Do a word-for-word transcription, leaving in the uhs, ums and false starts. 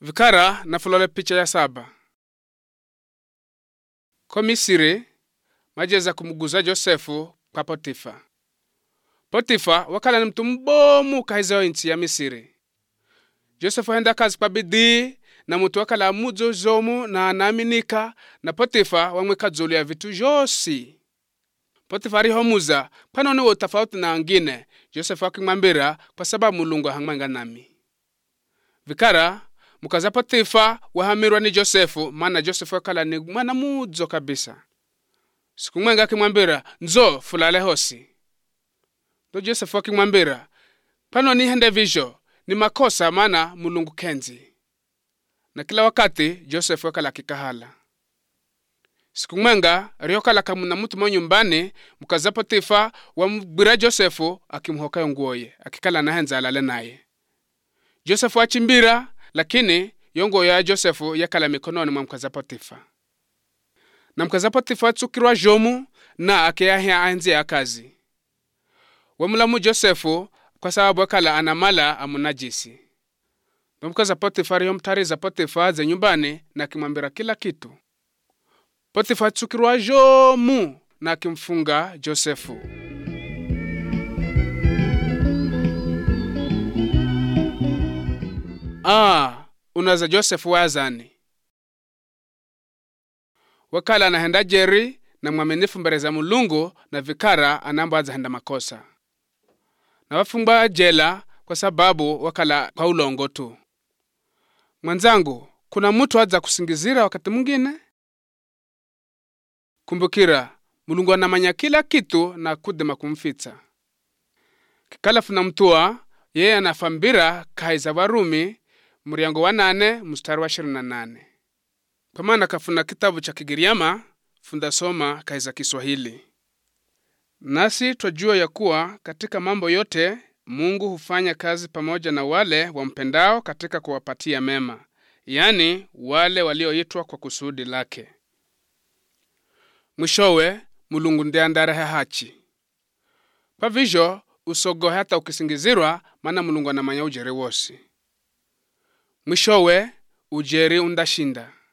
Vikara na fulole picha ya saba. Ko Misiri majeza kumuguza Josefu kwa Potifa. Potifa wakala ni mtu mbomu kahiza inchi ya Misiri. Josefu henda kazi kwa bidii na mtu wakala muzo zomu na anaaminika na Potifa wamweka zulu ya vitu josi. Potifa alihomuza pano ni tofauti na wengine. Josefu akimwambia kwa sababu Mulungu hangmanga nami. Vikara mukaza Potifa wahamirwa ni Josefu, maana Josefu wakala ni mwana muzo kabisa. Siku mwenga akimwambia nzo fulale hosi. Ndo Josefu akimwambia pano ni hende visho ni makosa maana Mulungu kenzi. Na kila wakati Josefu wakala kikahala. Siku mwenga riokala kamuna mtu mwa nyumbani mukaza Potifa wambira Josefu akimhoka yongoye akikala na henza alale naye. Josefu achimbira lakini yongo ya Josefu yakala mikononi mwa mkaza Potifa. Na mkaza Potifa tsukirwa jomu na akiyahia anzi ya kazi. Wamulamu Josefu kwa sababu wakala anamala amunajisi. Na mkaza Potifa riyomtariza Potifa ze nyumbani na kimwambira kila kitu. Potifa tsukirwa jomu na kimfunga Josefu. Ah, unaza Josefu wazani. Wakala anahenda jeri na mwaminifu mbele za Mulungu na Vikara anamba azahenda makosa. Na wafungwa jela kwa sababu wakala kwa ulongo tu. Mwanzangu, kuna mtu aza kusingizira wakati mwingine? Kumbukira, Mulungu anamanya kila kitu na kudema kumfitsa. Kikala funa mtua, yeye anafambira kaiza Warumi, muriango wa nane, mstari wa ishirini na nane. Kwa maana kafuna kitabu cha Kigiriama, funda soma kaiza Kiswahili. Nasi twajua ya kuwa katika mambo yote, Mungu hufanya kazi pamoja na wale wampendao katika kuwapatia mema, yani wale walioitwa kwa kusudi lake. Mwishowe, Mulungu ndiye andarehe hachi. Pavisho, usogo hata ukisingizirwa, maana Mulungu anamanya ujeri wosi. Mwishowe, ujeri undashinda.